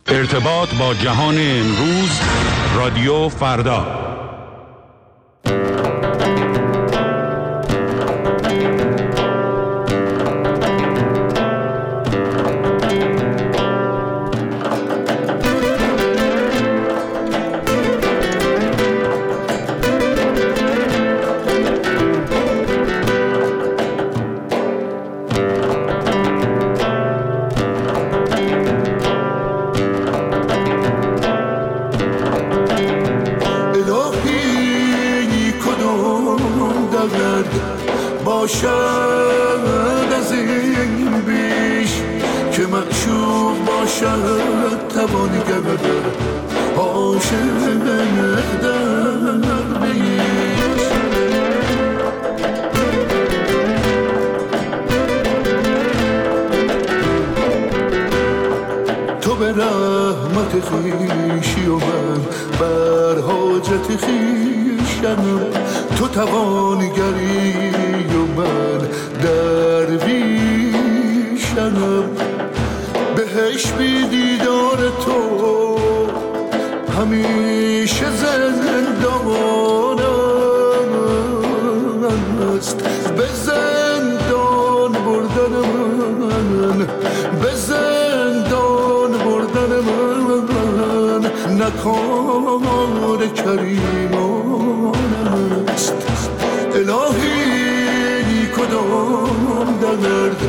ارتباط با جهان امروز، رادیو فردا. باشد از این بیش که معشوق باشد توانگر عاشق در بیش. تو به رحمت خویشی و من بر حاجت خویشم، تو توانگری و من درویشم، بهش بی دیدار تو همیشه زندان است. به زندان بردن من، به زندان بردن من نکار کریمان است. الهی کدام درد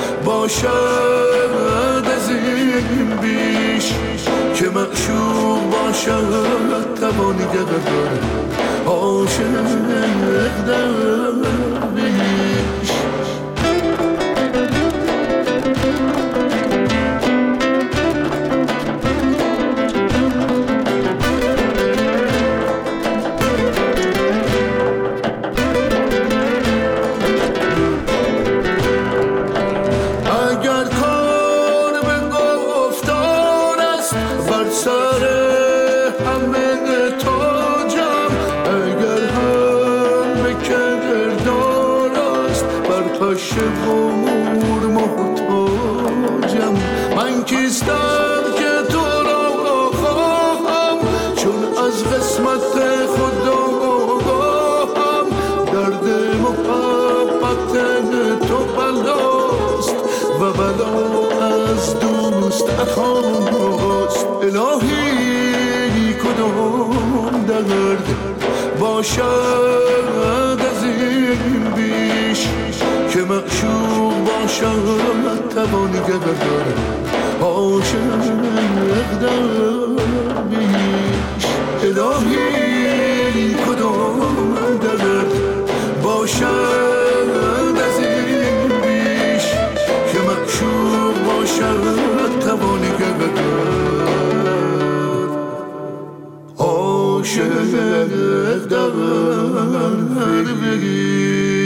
باشد از این بیش که معشوق باشد توانگر عاشق در بیش. شمور محتاجم، من کیستم که تو را خواهم، چون از قسمت خدا آگاهم. درد محبت تو بلاست و بلا از دوست اخاست. الهی کدام درد باشد از این بیش که معشوق باشد توانگر عاشق در بیش. الهی کدام درد باشد از این بیش که معشوق باشد توانگر عاشق در بیش.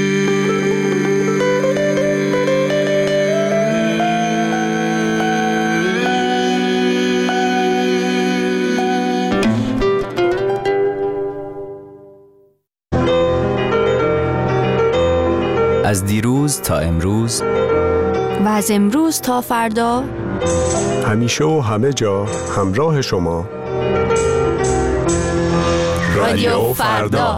از دیروز تا امروز و از امروز تا فردا، همیشه و همه جا همراه شما، رادیو فردا.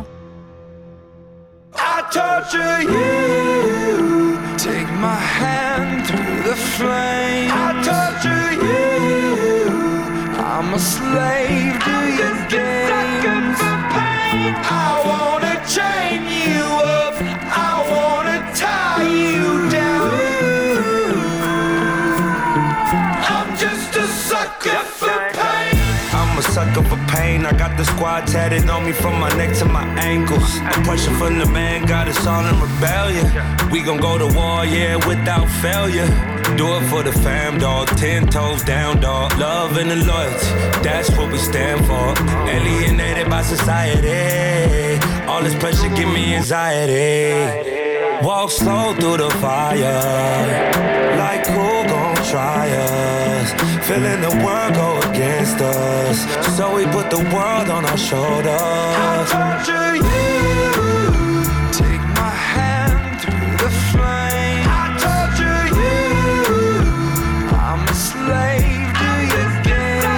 I torture you, take my hand through the flame. I torture you, I'm a slave to your games. I wanna chain you up, I wanna tie you down. I'm just a sucker for pain. I'm a sucker for pain. I got the squad tatted on me from my neck to my ankles. The pressure from the man got us all in rebellion. We gon' go to war, yeah, without failure. Do it for the fam, dog. 10 toes down, dog. Love and the loyalty, that's what we stand for. Alienated by society, all this pressure give me anxiety. Walk slow through the fire, like who gon' try us? Feeling the world go against us, so we put the world on our shoulders. I torture you, take my hand through the flame. I torture you, I'm a slave to your game.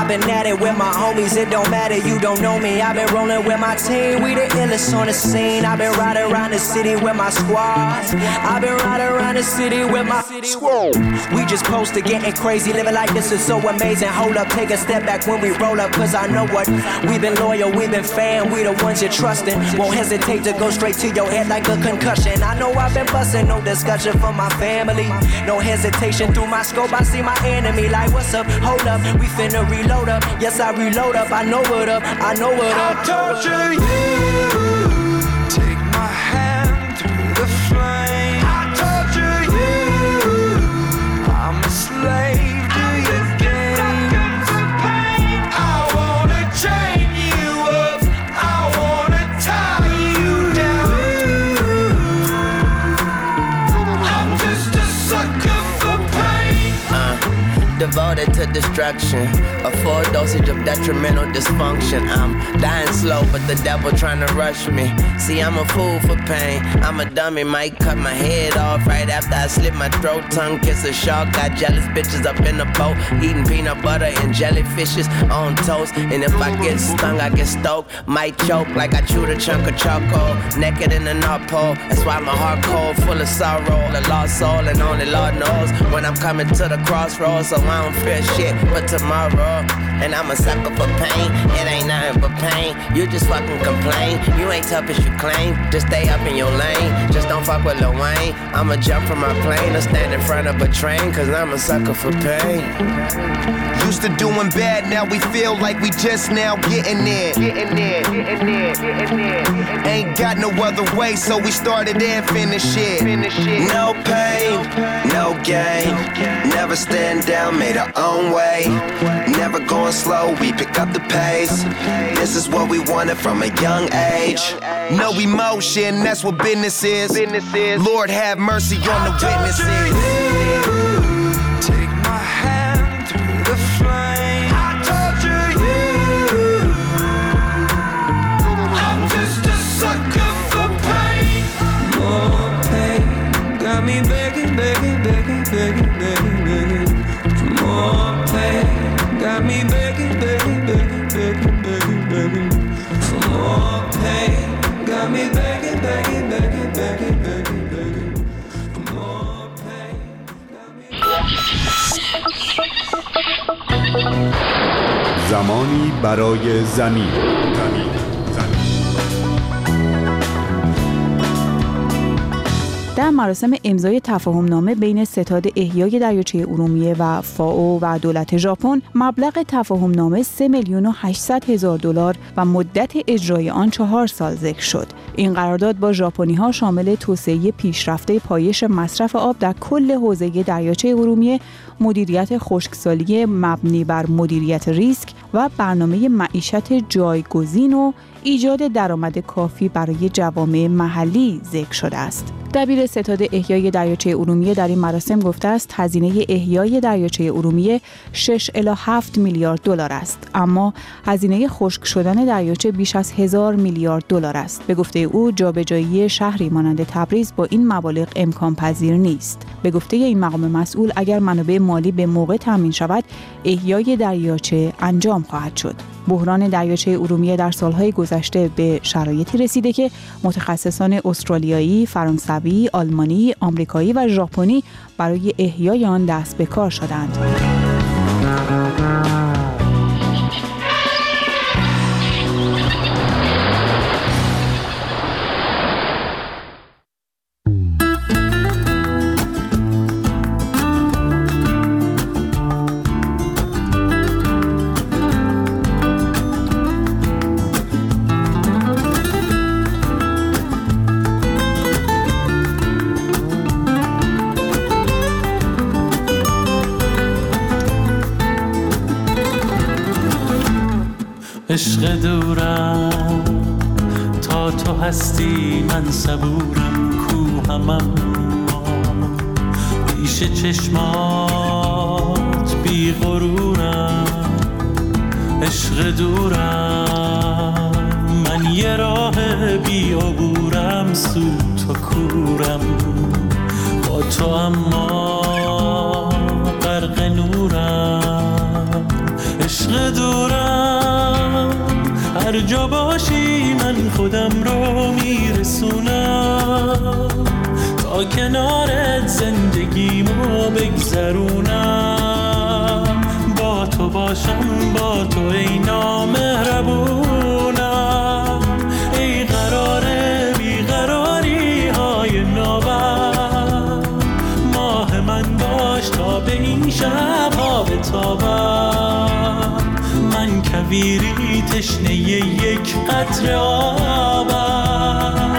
I've been at it with my homies, it don't matter, you don't know me. I've been rolling with my team, we the illest on the scene. I've been riding around the city with my squad. I've been riding around the city with my squad. We just posted getting crazy, living like this is so amazing. Hold up, take a step back when we roll up, cause I know what. We've been loyal, we've been fan, we the ones you're trusting. Won't hesitate to go straight to your head like a concussion. I know I've been busting, no discussion for my family. No hesitation, through my scope I see my enemy. Like what's up, hold up, we finna reload up. Yes, I reload up, I know what up, I know what up. I torture you, take my hand through the flame. I torture you, I'm a slave to your games. I wanna chain you up, I wanna tie you down. I'm just a sucker for pain. Devoted to destruction, a full dosage of detrimental dysfunction. I'm dying slow, but the devil trying to rush me. See, I'm a fool for pain. I'm a dummy, might cut my head off right after I slit my throat. Tongue kiss a shark, got jealous bitches up in the boat, eating peanut butter and jellyfishes on toast. And if I get stung, I get stoked, might choke like I chewed a chunk of charcoal. Naked in the North Pole, that's why my heart cold, full of sorrow. A lost soul, and only Lord knows when I'm coming to the crossroads. So I don't fear shit but tomorrow. And I'm a sucker for pain, it ain't nothing but pain. You just fucking complain, you ain't tough as you claim. Just stay up in your lane, just don't fuck with Lil Wayne. I'ma jump from my plane or stand in front of a train, cause I'm a sucker for pain. Used to doing bad, now we feel like we just now getting in. Ain't got no other way, so we started and finished it. No pain, no gain. Never stand down, made our own way. Never going slow, we pick up the pace. This is what we wanted from a young age. No emotion, that's what business is. Lord have mercy on the witnesses. Take my hand through the flame. I torture you. I'm just a sucker for pain. More pain got me begging, begging, begging, begging, begging, begging for more pain. Got me begging, begging, begging, begging, begging, begging for more pain. Got me begging, begging, begging, begging, begging, begging for more pain. زمانی برای زمین. در مراسم امضای تفاهمنامه بین ستاد احیای دریاچه ارومیه و فائو و دولت ژاپن، مبلغ تفاهمنامه $3,800,000 و مدت اجرای آن 4 سال ذکر شد. این قرارداد با ژاپنی‌ها شامل توسعه پیشرفته پایش مصرف آب در کل حوزه دریاچه ارومیه، مدیریت خشکسالی مبنی بر مدیریت ریسک و برنامه معیشت جایگزین و ایجاد درآمد کافی برای جوامع محلی ذکر شده است. دبیر ستاد احیای دریاچه ارومیه در این مراسم گفته است هزینه احیای دریاچه ارومیه 6 الی 7 میلیارد دلار است، اما هزینه خشک شدن دریاچه بیش از 1000 میلیارد دلار است. به گفته او جابجایی شهری مانند تبریز با این مبالغ امکان پذیر نیست. به گفته این مقام مسئول اگر منابع مالی به موقع تامین شود، احیای دریاچه انجام خواهد شد. بحران دریاچه ارومیه در سالهای گذشته به شرایطی رسیده که متخصصان استرالیایی، فرانسوی، آلمانی، آمریکایی و ژاپنی برای احیای آن دست به کار شدند. عشق دورم تا تو هستی من صبورم کوهمم پیش چشمات بی غرورم عشق دورم من یه راه بی عبورم سوت و کورم با تو اما غرق نورم عشق عشق دورم، هر جا باشی من خودم رو میرسونم، تا کنارت زندگیمو بگذرونم. با تو باشم، با تو ای نامهربونم، ای قرار بیقراری های نابم. ماه من باش تا به این شب ها بتابم، من کویری تشنه یک قطره آبم.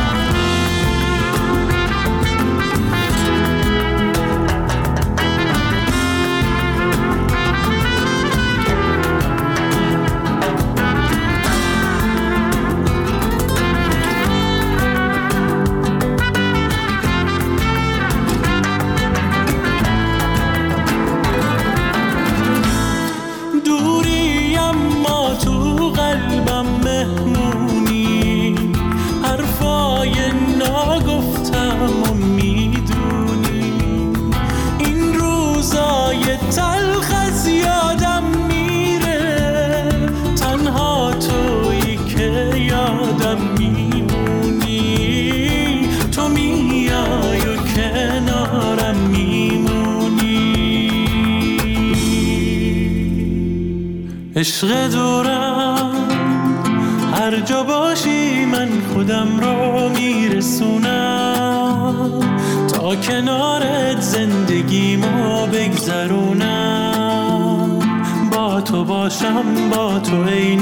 عشق دورم، هر جا باشی من خودم رو میرسونم، تا کنارت زندگیمو بگذرونم. با تو باشم، با تو ای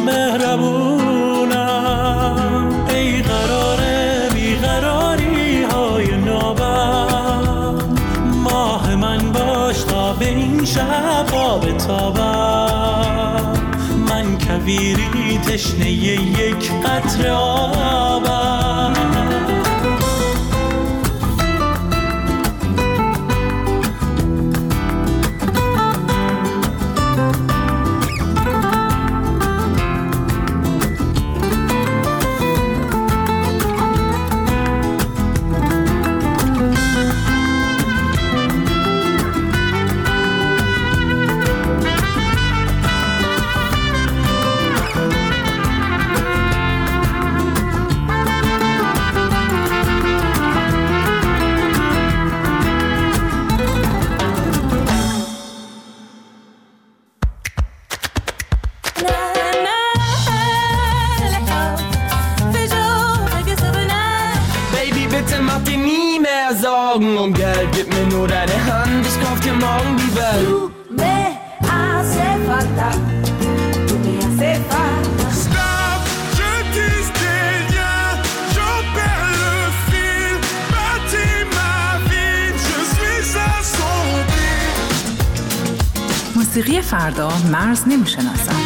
نامهربونم، ای قرار بیقراری های نابم. ماه من باش تا به این شب ها بتابم، من کویری تشنه یک قطره آبم. Um Geld, gib mir nur deine Hand, ich kauf dir morgen die Welt. Tu me hace falta, tu me hace falta. Stop, je tisse des liens, j'en perds le fil. Bâtis ma vie, je suis assombri. موسیقی فردا مرز نمیشناسد.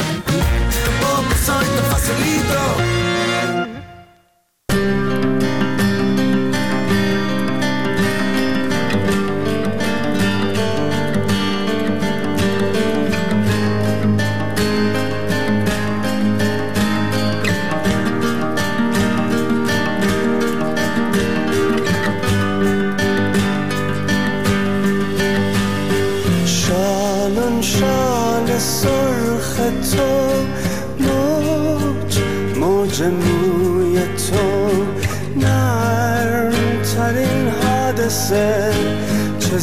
موی تو نرم ترین حادثه چه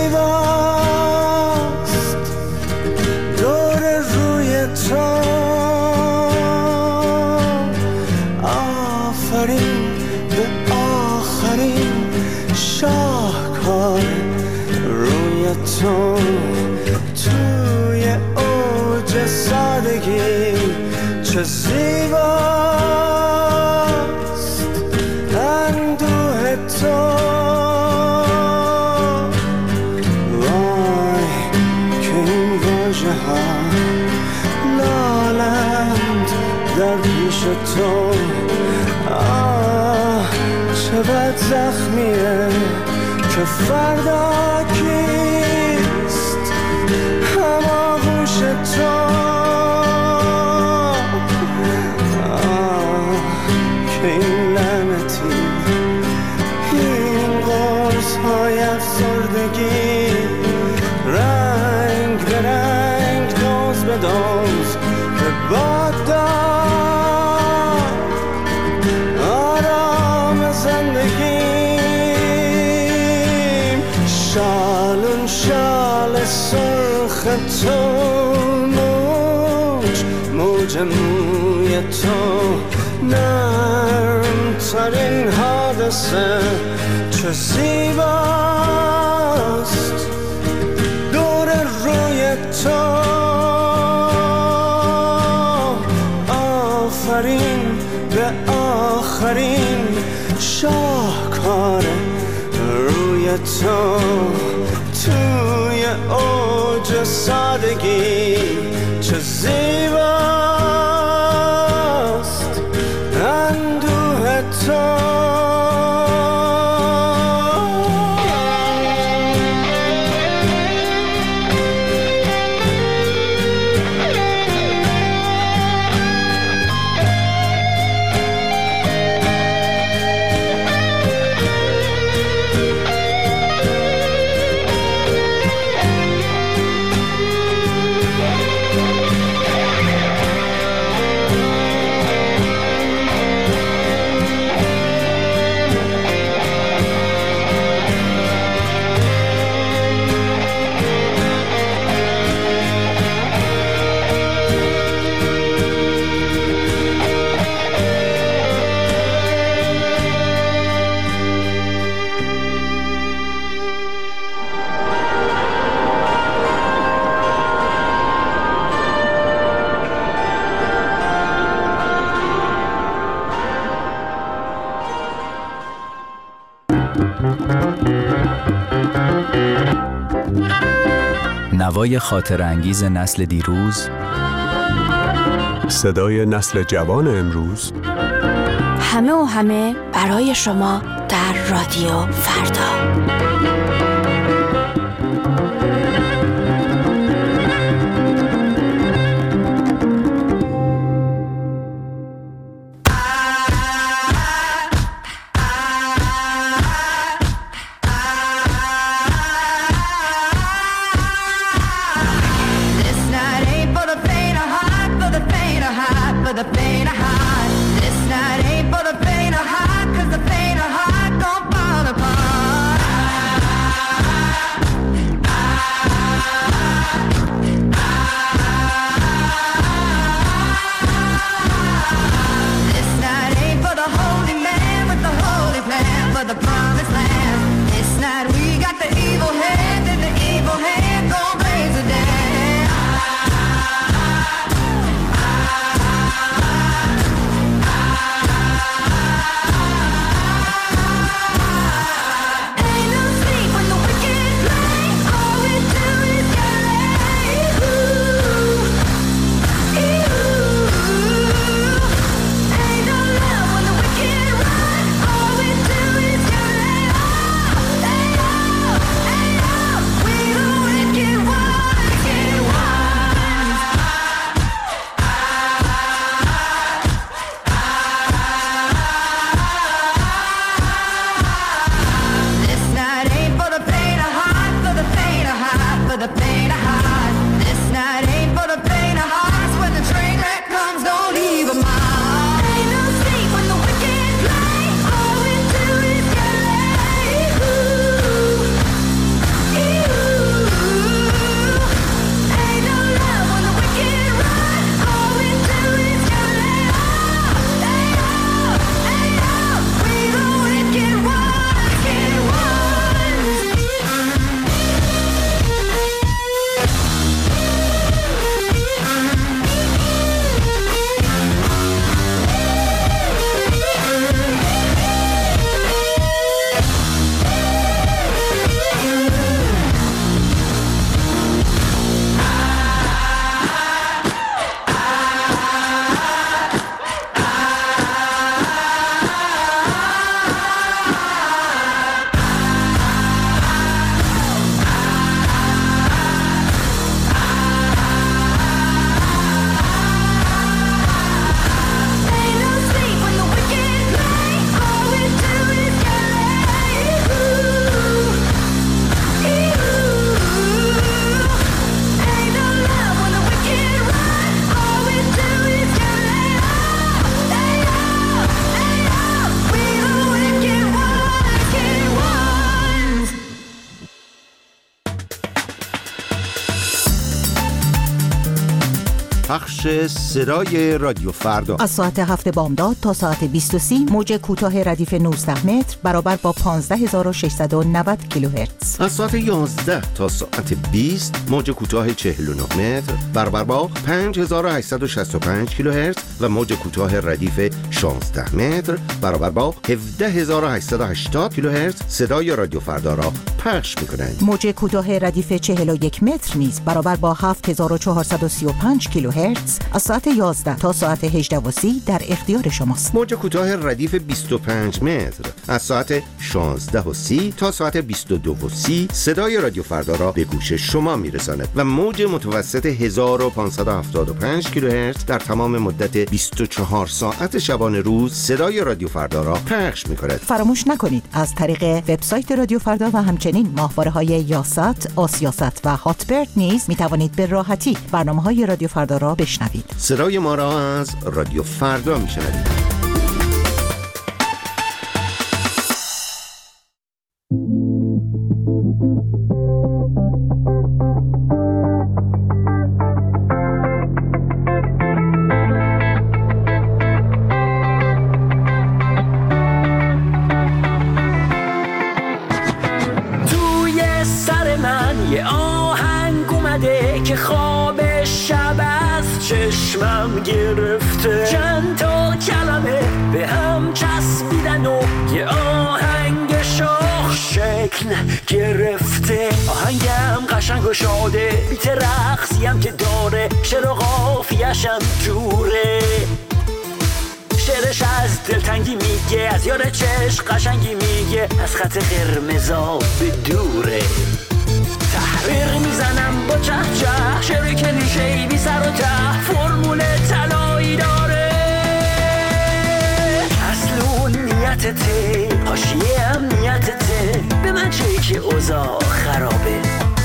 زیباست دور روی تو. آفرین به آخرین شاهکار روی تو، توی اوج سادگی چه زیباست اندوه تو. وای که این واژه ها لالند در پیش تو. چه بد زخمیه که فردا کیست هماغوش تو. که این لعنتی این قرص های افسردگی رنگ به رنگ دوز به دوز روز به باد داد آرام زندگیم شالون شال سرخ تو موج موی تو نرم ترین حادثه چه زیباست دور روی تو آفرین به آخرین شاهکار روی تو توی اوج سادگی چه زیباست اندوه تو نوای خاطر انگیز نسل دیروز، صدای نسل جوان امروز، همه و همه برای شما در رادیو فردا. بخش صدای رادیو فردا از ساعت 7 بامداد تا ساعت 20:30 موج کوتاه ردیف 19 متر برابر با 15690 کیلوهرتز. از ساعت 11 تا ساعت 20 موج کوتاه 49 متر برابر با 5865 کیلوهرتز و موج کوتاه ردیف 16 متر برابر با 17880 کیلوهرتز صدای رادیو فردا را پخش می‌کنند. موج کوتاه ردیف 41 متر نیز برابر با 7435 کیلوهرتز از ساعت 11 تا ساعت 18:30 در اختیار شماست. موج کوتاه ردیف 25 متر از ساعت 16:30 تا ساعت 22:30 صدای رادیو فردا را به گوش شما میرساند و موج متوسط 1575 کیلوهرتز در تمام مدت 24 ساعت شبانه روز صدای رادیو فردا را پخش می‌کند. فراموش نکنید از طریق وبسایت رادیو فردا و همچنین ماهواره‌های یاست، آسیاست و هاتبرد نیز می‌توانید به راحتی برنامه‌های رادیو فردا را بشنوید. صدای ما را از رادیو فردا می‌شنوید. چشمم گرفته چند تا کلمه به هم چسبیدن و یه آهنگ شاخ شکل گرفته. آهنگم قشنگ و شاده بیت رقصیم که داره شعر و قافیه‌شم جوره. شعرش از دلتنگی میگه، از یار چشم قشنگی میگه، از خط قرمزا به دوره. تحریر میزنم با چه چه شعر کلیشه‌ای بی سر و ته، فرمول طلایی داره. اصل نیتته، حاشیه هم نیتته، به من چه که اوضاع خرابه.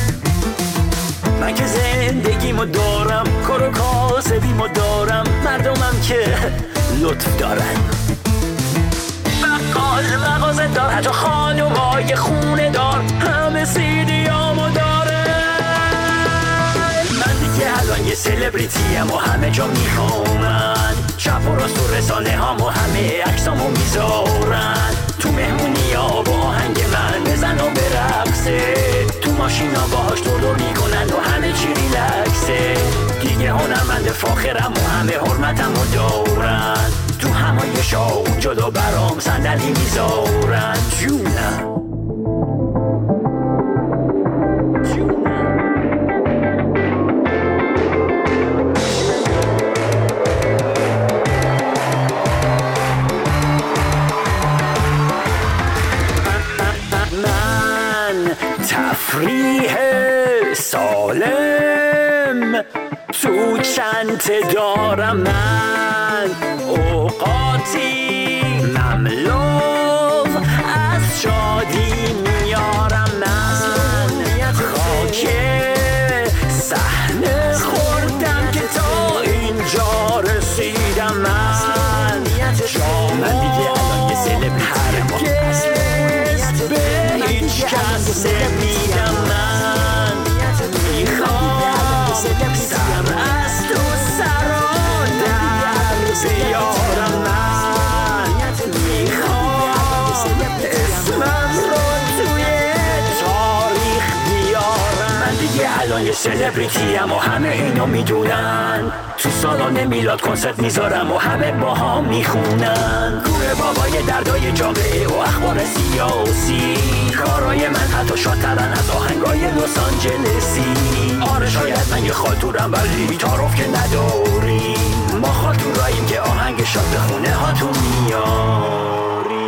من که زندگیمو دارم، کار و کاسبیمو دارم، مردمم که لطف دارن. بقال مغازه دار، حتی خانومای خونه دار، همه سیدیامو داره. من دیگه الان یه سلبریتیم و همه جا میخوامن، چپ و راست و رسانه هامو همه عکسامو میذارن. تو مهمونی ها با آهنگ من بزن و برقصه، تو ماشینا باهاش دور میکنن و همه چی ریلکسه. دیگه هنرمند فاخرم و همه حرمتمو دارن، تو همایشا اونجا دو برام صندلی میذارن. جونم من تفریح سالم تو چنت دارم، من اوقاتی مملو از شادی میارم. من خاک صحنه خوردم که تا اینجا رسیدم. من دیگه الان یه سلبریتیم، هرگز به هیچ کس نمیگم. من میخوام سر از تو سرا در بیارم. من میخوام اسمم رو توی تاریخ بیارم. من دیگه الان یه سلبریتیم و همه اینو میدونن، تو سالن میلاد کنسرت میذارم و همه با هم میخونن. کوره بابای دردای جامعه و اخبار سیاسی، کارای من حتی شادترن از آهنگای لس آنجلسی. آره شاید من یه خالتورم ولی تعارف که نداریم، ما خالتوراییم که آهنگ شاد به خونه هاتون میاریم.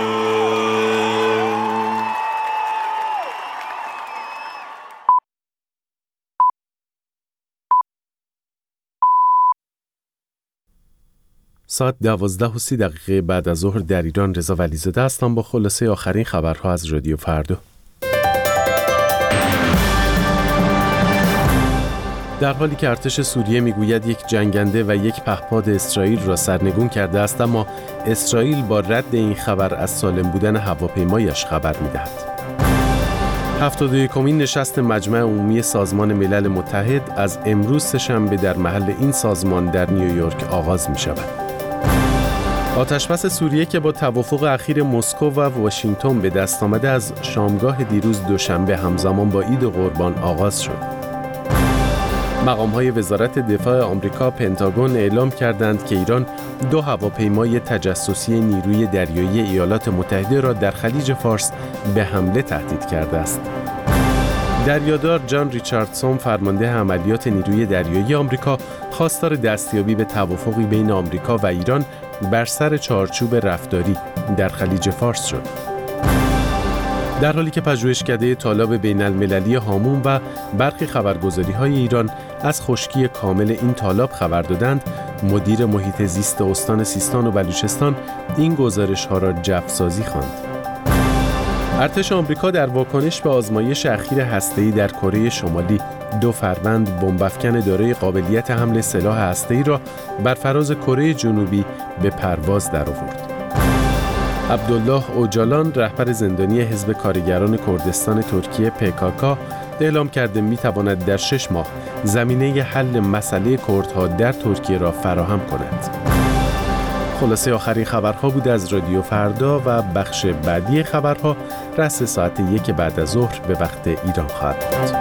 ساعت 12:30 بعد از ظهر در ایران. رضا ولیزاده هستم با خلاصه آخرین خبرها از رادیو فردا. در حالی که ارتش سوریه میگوید یک جنگنده و یک پهپاد اسرائیل را سرنگون کرده است، اما اسرائیل با رد این خبر از سالم بودن هواپیمایش خبر میدهد. 71مین نشست مجمع عمومی سازمان ملل متحد از امروز سه‌شنبه در محل این سازمان در نیویورک آغاز می شود. آتشبس سوریه که با توافق اخیر مسکو و واشنگتن به دست آمده از شامگاه دیروز دوشنبه همزمان با عید قربان آغاز شد. مقام‌های وزارت دفاع آمریکا پنتاگون اعلام کردند که ایران 2 هواپیمای تجسسی نیروی دریایی ایالات متحده را در خلیج فارس به حمله تهدید کرده است. دریادار جان ریچاردسون فرمانده عملیات نیروی دریایی آمریکا خواستار دستیابی به توافقی بین آمریکا و ایران بر سر چارچوب رفتاری در خلیج فارس شد. در حالی که پژوهشکده طالاب بین المللی هامون و برخی خبرگزاری‌های ایران از خشکی کامل این طالاب خبر دادند، مدیر محیط زیست استان سیستان و بلوچستان این گزارش‌ها را جفسازی خواند. ارتش آمریکا در واکنش به آزمایش اخیر هسته‌ای در کره شمالی 2 فروند بمب‌افکن دارای قابلیت حمل سلاح هسته‌ای را بر فراز کره جنوبی به پرواز درآورد. عبدالله اوجالان رهبر زندانی حزب کارگران کردستان ترکیه PKK اعلام کرده می‌تواند در 6 ماه زمینه حل مسئله کردها در ترکیه را فراهم کند. خلاصه آخرین خبرها بود از رادیو فردا و بخش بعدی خبرها رأس ساعت 1 بعد از ظهر به وقت ایران خواهد بود.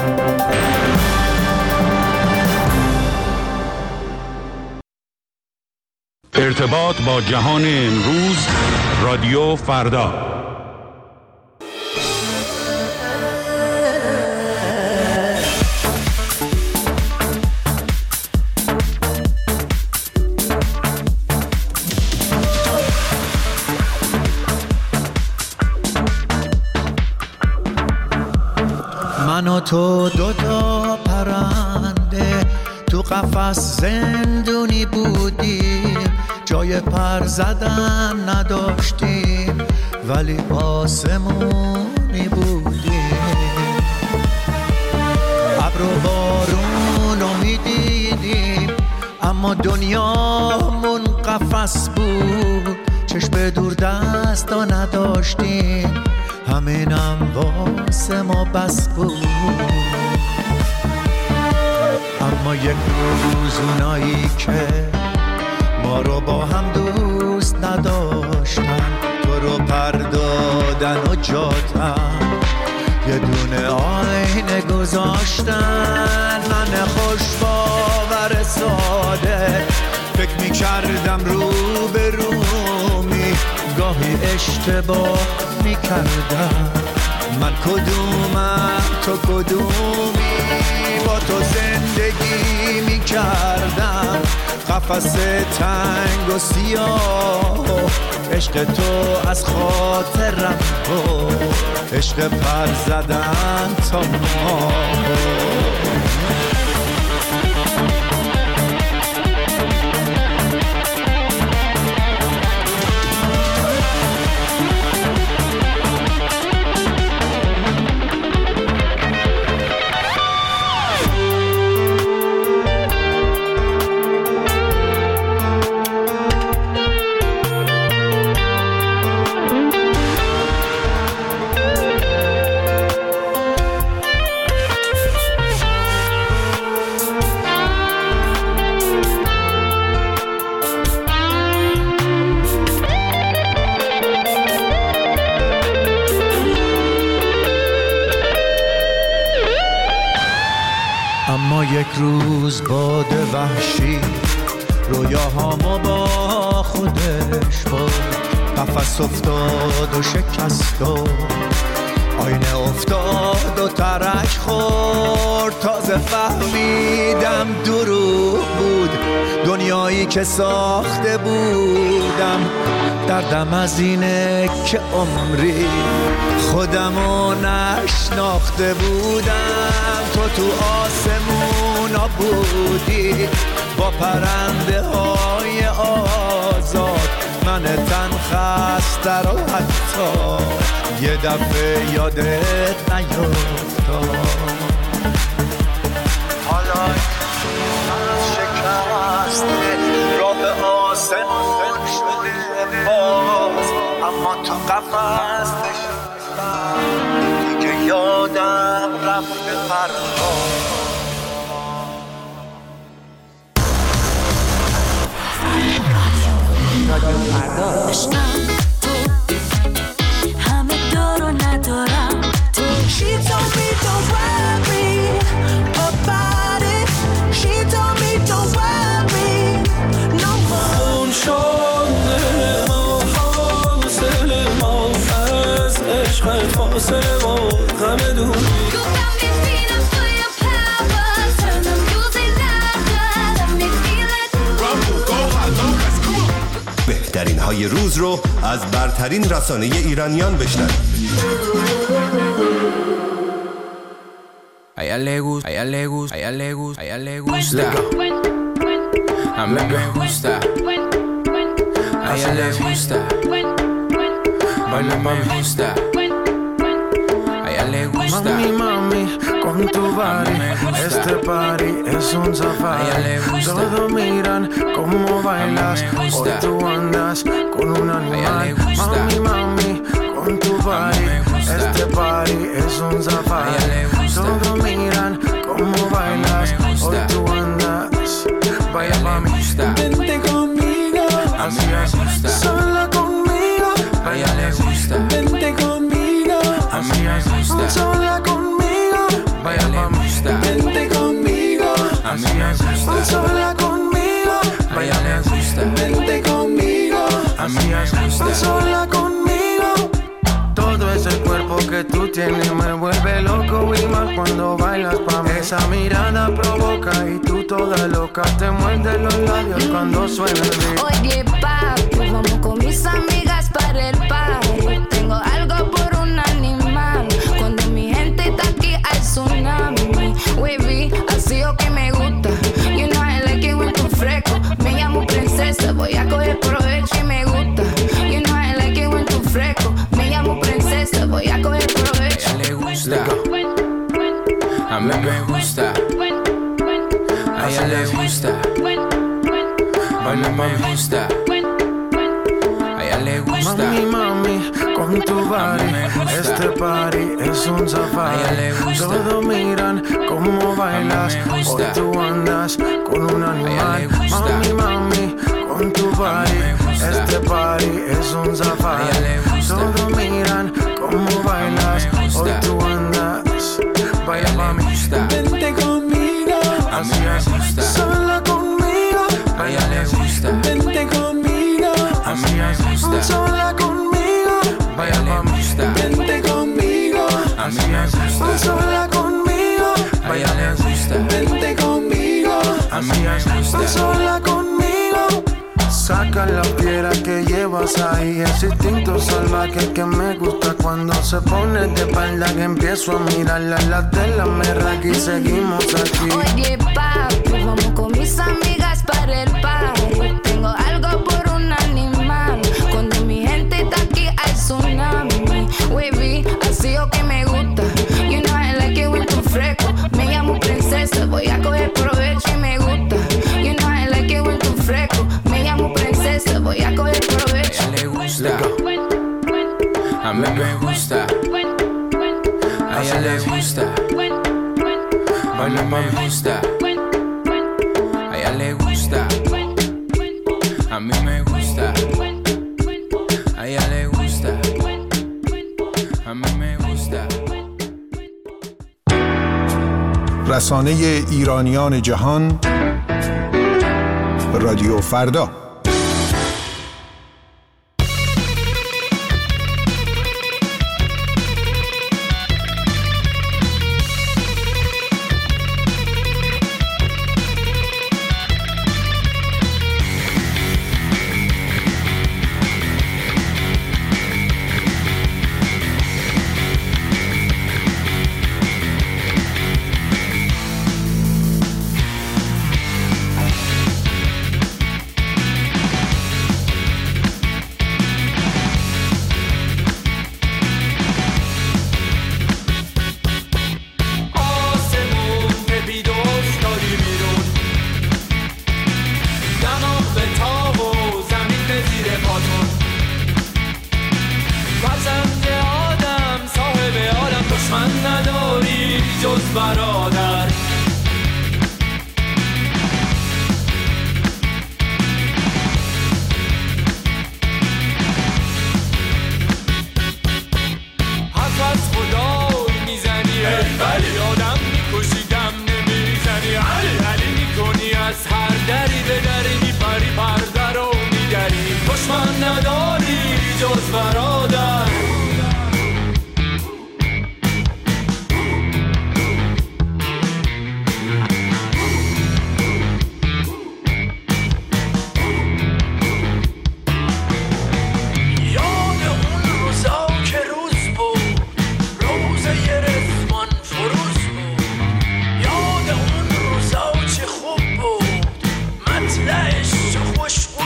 ارتباط با جهان امروز، رادیو فردا. من و تو 2 تا پرنده تو قفس زندونی بودیم، جای پر زدن نداشتیم ولی آسمونی بودیم. ابر و بارون رو میدیدیم اما دنیامون قفس بود، چشم دور دستا نداشتیم همینم واسه ما بس بود. اما یک روز اونایی که ما رو با هم دوست نداشتن تو رو پر دادن و جاتن یه دونه آینه گذاشتن. من خوش باور ساده فکر می‌کردم رو به رومی، گاهی اشتباه می‌کردم. من کدومم تو کدومی، با تو زندگی می‌کردم قفس تنگ و سیاه. عشق تو از خاطرم بود، عشق پر زدن تا ما. اما یک روز باد وحشی رویاهامو با خودش برد، قفس افتاد و شکست و آینه افتاد و ترک خورد. تازه فهمیدم دروغ بود دنیایی که ساخته بودم. دردم از اینه که عمری خودمو نشناخته بودم. تو آسمونا بودی با پرنده های آزاد، من تن خسته رو حتی یه دفعه یادت نیفتاد. حالا از شکست راه آسمون شده باز، اما تو قفس نشستم دیگه یاد عشقم تو همه دارو ندارم تو She told me don't worry about it She told me don't worry no more اون شده ما فاصله ما از عشقت فاصله ما غم دوری بهترین های روز رو از برترین رسانه ایرانیان بشنوید. A ella le gusta, a ella le gusta, a ella le gusta, a ella le gusta. A mí me gusta. A ella le gusta. Baila me gusta. A ella le gusta. Mami, mami, con tu body, este party es un safari. Todos miran cómo bailas, hoy tú andas con un animal. Mami, mami, con tu body, este party es un safari. Todos miran cómo bailas, hoy tú andas. Vaya mami, vente conmigo, así es, sola conmigo. Vaya le gusta, vente conmigo, así es, sola conmigo. Vaya mami, vente conmigo, así es, sola conmigo. Vaya le gusta, vente conmigo, así es, sola conmigo. Todo ese cuerpo que tú tienes me vuelve loco y más cuando bailas pa' mí. Esa mirada provoca y tú toda loca te muerdes los labios cuando suena el beat. Oye papi, vamos con mis amigas para el party. Tengo algo por un animal. Cuando mi gente está aquí hay tsunami. Wavy, así o que me gusta. You know I like it when tú fresco. Me llamo princesa, voy a coger provecho y me gusta. You know I like it when tú fresco. Me llamo princesa, voy a coger provecho. a ella le gusta. A mí me gusta. A ella le gusta. Baila me gusta. A ella le gusta. Mami, mami, con tu body, este party es un safari. Todos miran cómo bailas, hoy tú andas con un animal. Mami, mami, con tu body, este party es un safari. Todos miran cómo bailas, hoy tú andas. Vaya mami, vente conmigo, así es, sola conmigo. Vaya le gusta, vente conmigo, así es, sola conmigo. Vaya mami, vente conmigo, así es, sola conmigo. Vaya le gusta, vente conmigo, así es, sola conmigo. Saca la piedra que llevas ahí, ese instinto salvaje que me gusta cuando se pone de espalda que empiezo a mirarla la tela me raca y seguimos aquí. Oye papi, vamos con mis amigas para el party. Tengo algo por un animal. Cuando mi gente está aquí hay tsunami. Wavy, así o que me gusta. You know I like it when tú fresco. Me llamo princesa, voy a coger provecho y me gusta. You know I like it when tú fresco. Me llamo princesa, voy a coger provecho. A ella le gusta. A mí me gusta. A ella le gusta. Baila me gusta. A ella le gusta. A mí me gusta. A ella le gusta. A mí me gusta. رسانه ایرانیان جهان رادیو فردا. برادر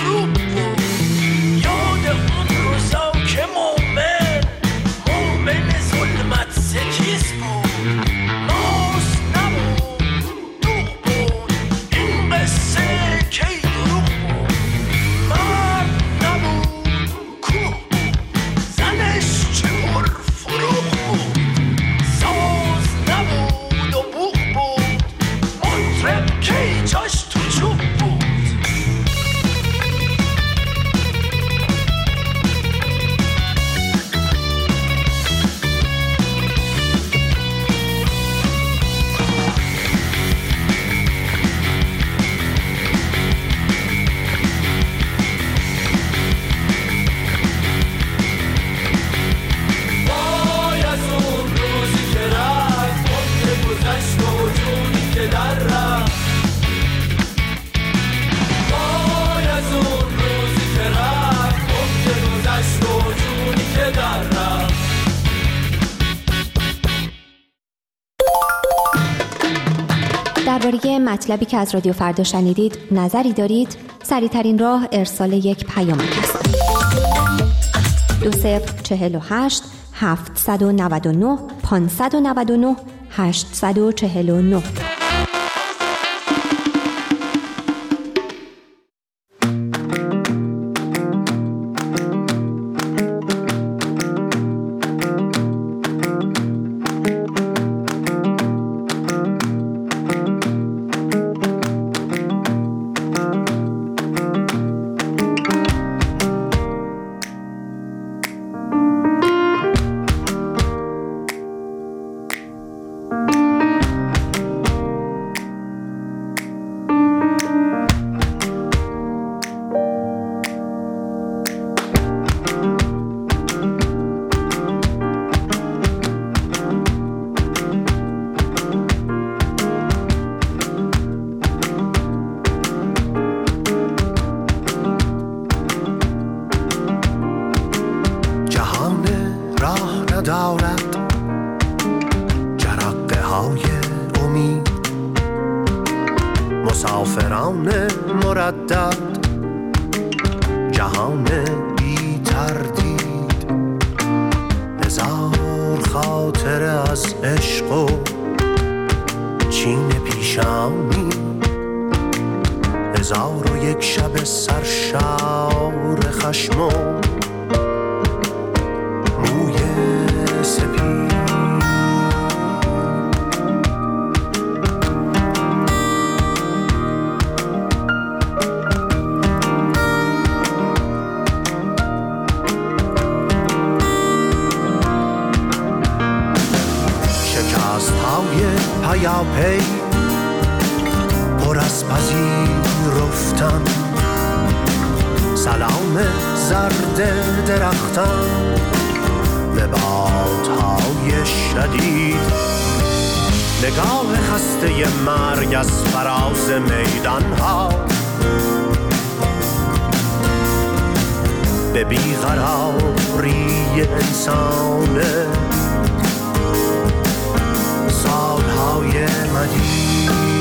غروب بود. یاد اون روزا که مومن ظلمت ستیز بود. ناز نبود دوغ بود، این قصه کی دروغ بود. مرد نبود کوه بود، زنش چه فروغ بود. ساز نبود و بوغ بود، مطرب کی جاش تو چوب بود. درباره مطلبی که از رادیو فردا شنیدید نظری دارید؟ سریع‌ترین راه ارسال یک پیامک است. 2048 799 599 849. مسافران مردد، جهان بی تردید، هزار خاطر از عشق و چین پیشانی، 1001 شب سرشار خشم و موی سپید. پیاپی پر از پذیرفتن، سلام زرد درختان به بادهای شدید، نگاه خسته مرگ از فراز میدانها به بیقراری انسان سالهای مدید.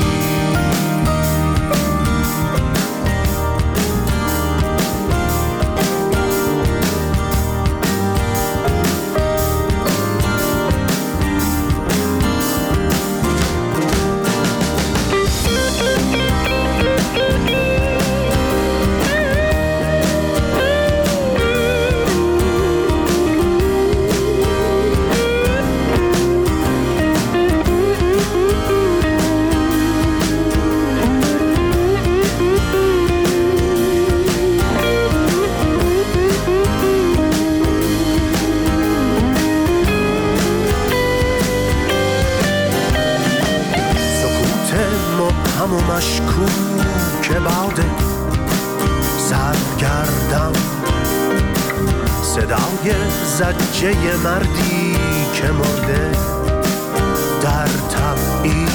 و مشکوک باده سرگردم، صدای زجه مردی که مرده در تبعید،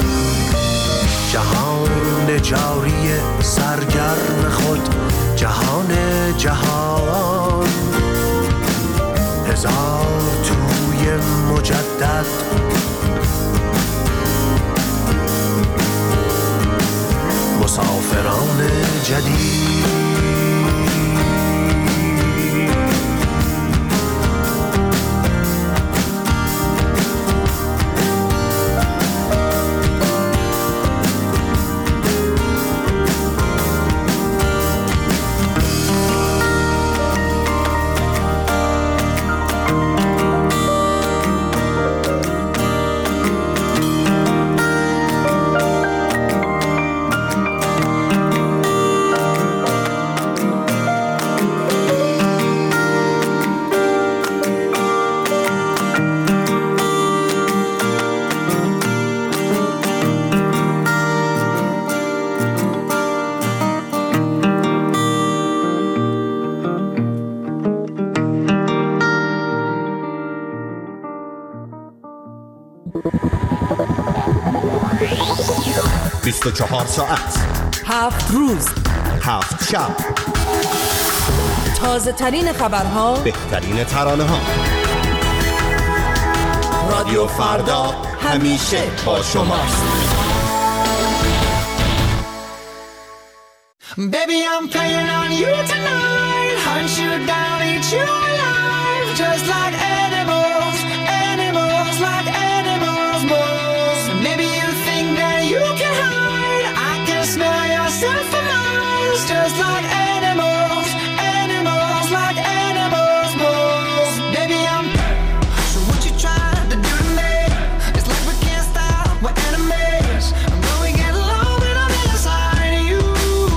جهان جاری سرگرم خود، جهان جهان، هزار توی مجدد، مسافران جدید. 24 ساعت 7 روز 7 شب تازه ترین خبرها، بهترین ترانه ها. رادیو فردا همیشه با شماست. Baby, I'm playing on you tonight. Hunt you down, eat you alive. Just like animals, animals, like animals, moles. Maybe you think that you can hide. I can smell yourself for miles. Just like animals, animals, like animals, moles. Baby, I'm. So what you trying to do to me? It's like we can't stop, we're enemies. I'm going to get low and I'm inside of you.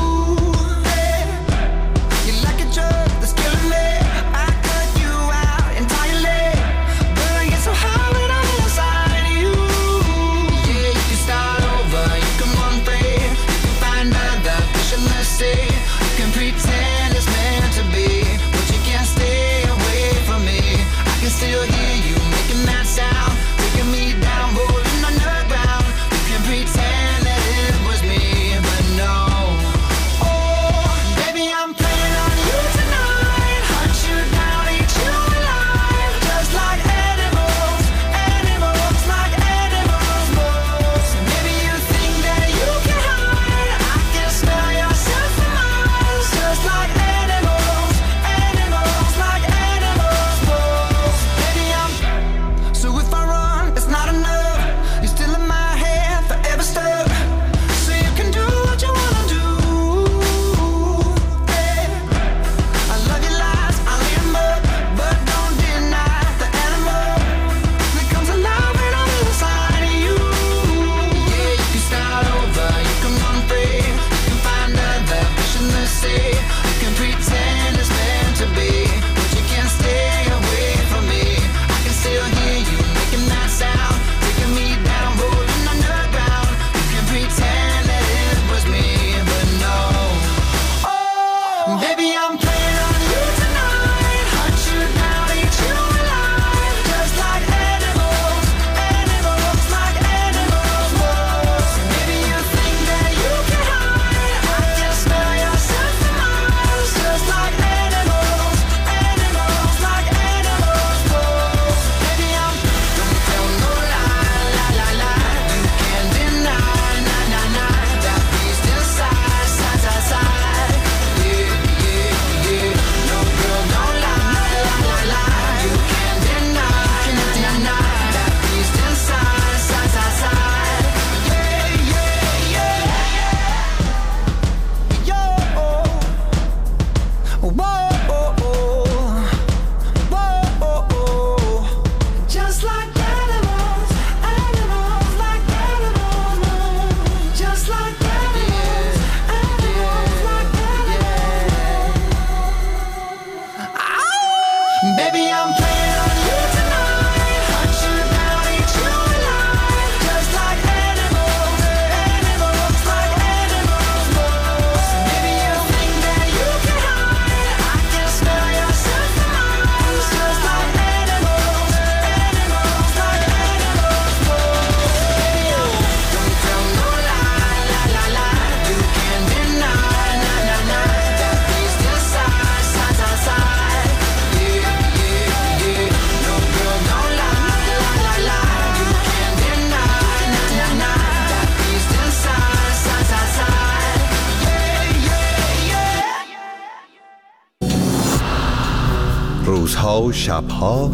روزها و شبها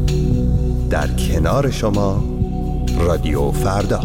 در کنار شما رادیو فردا.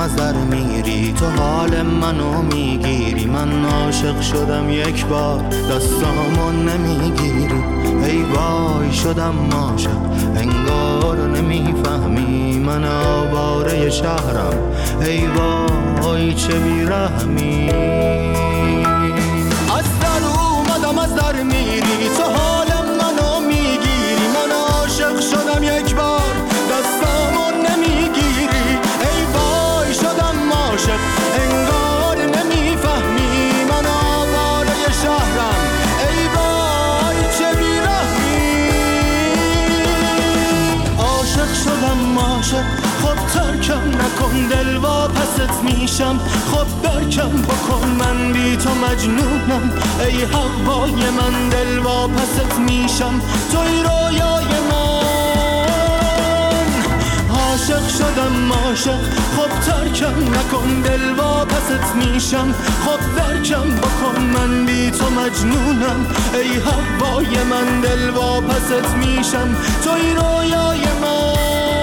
از در میری، تو حال منو میگیری. من عاشق شدم یک بار، دستامو نمیگیری. ای وای شدم عاشق، انگار نمیفهمی. من آواره شهرم، ای وای چه بیرحمی. از در اومدم از در میری، تو حال منو میگیری. من عاشق شدم یک بار، دستامو نمیگیری. ای وای شدم عاشق، انگار نمیفهمی. من آواره شهرم، ای وای چه بیرحمی. عاشق شدم عاشق، خب ترکم نکن دل واپست میشم. خب درکم بکن من بی تو مجنونم. ای هوای من دل واپست میشم، توی رویای من. عاشق شدم عاشق، خب ترکم نکن دل واپست میشم. خب درکم بکن من بی تو مجنونم. ای هوای من دل واپست میشم، توی رویای من.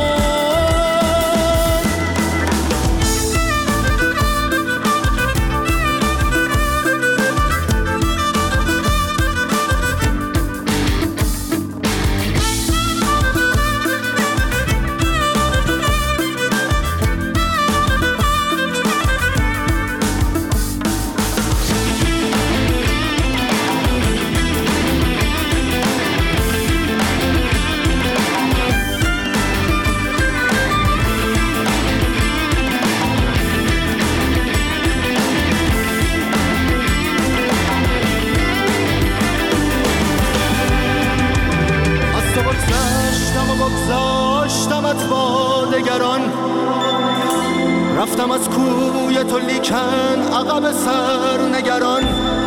رفتم از کوی تو لیکن عقب سر نگران.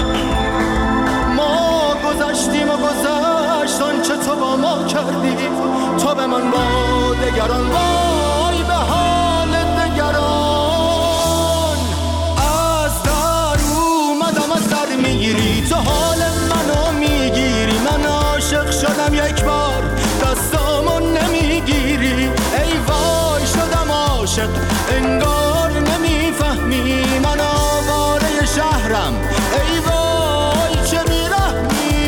ما گذشتیم و گذشت آنچه تو با ما کردی. تو به من با دگران، وای به حال دگران. از در اومدم از در میگیری، تو حال منو میگیری. من عاشق شدم یک بار، دستامو نمیگیری. ای وای شدم عاشق، انگار نمیفهمی. من آواره شهرم، ای وای چه بیرحمی.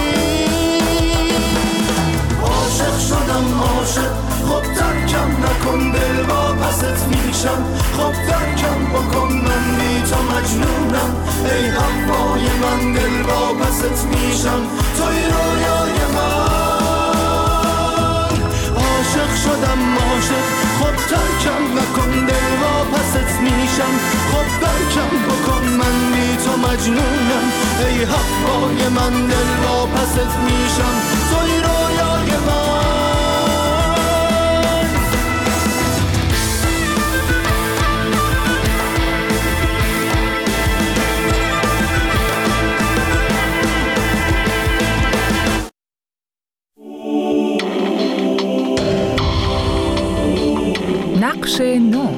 عاشق شدم عاشق، خب ترکم نکن دل واپست میشم. خب درکم بکن من بی تو مجنونم. ای هوای من دل واپست میشم، توی رویای من. عاشق شدم عاشق، خب ترکم نکن دل واپست میشم. خب درکم بکن من بی تو مجنونم. ای هوای من دل واپست میشم، توی رویای من. نقش نو.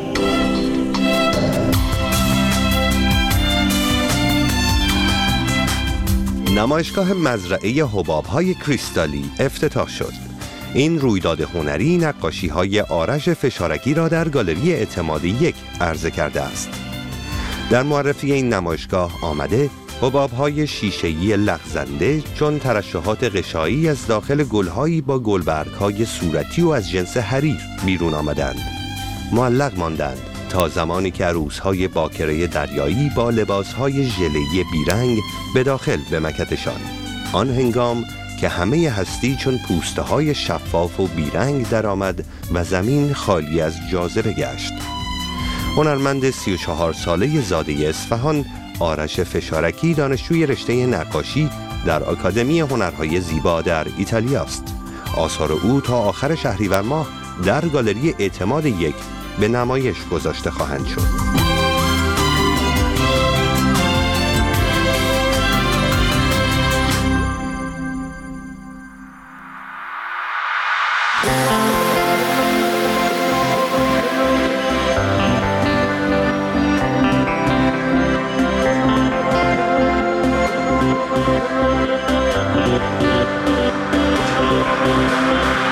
نمایشگاه مزرعه حباب‌های کریستالی افتتاح شد. این رویداد هنری نقاشی‌های آرش فشارکی را در گالری اعتماد 1 عرضه کرده است. در معرفی این نمایشگاه آمده حباب‌های شیشه‌ای لغزنده چون ترشحات غشایی از داخل گل‌هایی با گلبرگ‌های صورتی و از جنس حریر بیرون آمدند. معلق ماندند تا زمانی که عروس‌های باکره دریایی با لباس‌های ژله‌ای بیرنگ به داخل بمکدشان. آن هنگام که همه هستی چون پوسته‌های شفاف و بیرنگ درآمد و زمین خالی از جاذبه گشت. هنرمند 34 ساله زاده اصفهان آرش فشارکی دانشجوی رشته نقاشی در آکادمی هنرهای زیبا در ایتالیا است. آثار او تا آخر شهریور ماه در گالری اعتماد 1 به نمایش گذاشته خواهند شد.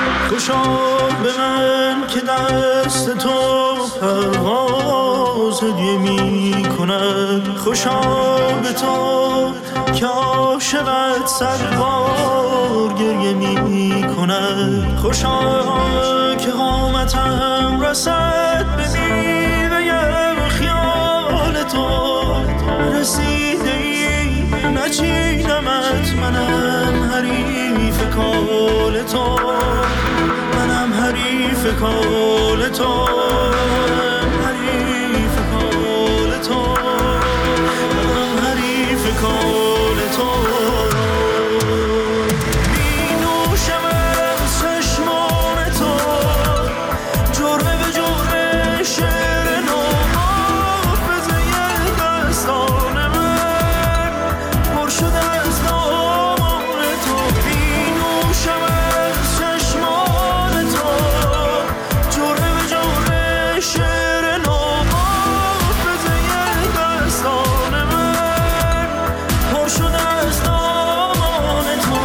خوشا به من که دست تو پرواز خوشا به تو که عاشقت صد بار گریه می کند، خوشا که قامتم رسد به میوه خیال تو، رسیده ای نچینمت، منم حریف کال تو، منم حریف کال تو، حریف کال تو، منم حریف کال تو. می نوشم از چشمان تو جرعه به جرعه شعر نو، حافظه دستان من پر شده از دامان تو. می نوشم از چشمان تو جرعه به جرعه شعر نو، حافظه دستان من پر شده از دامان تو.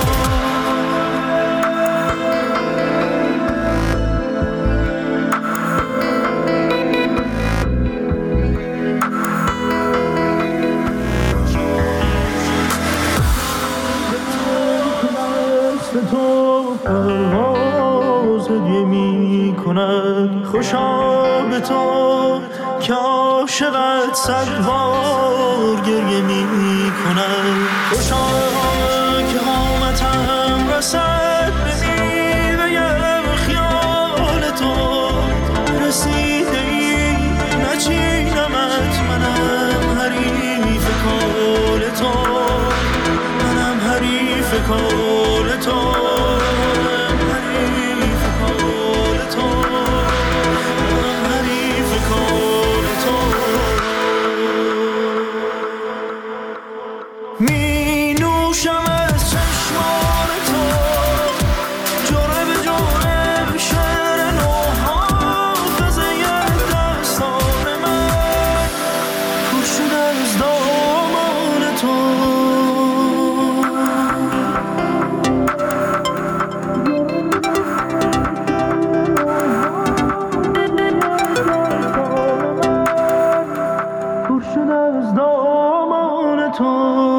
دست تو پرواز هدیه می کند، خوشا به تو که عاشقت صد بار گریه می کند، خوشا که قامتم رسد به میوه خیال تو، رسیده ای نچینمت، منم حریف کال تو، منم حریف کال تو، حریف کال تو، منم حریف کال تو. می نوشم از چشمان تو جرعه به جرعه شعر نو، حافظه دستان من پر شده از دامان تو. پر شده از دامان تو.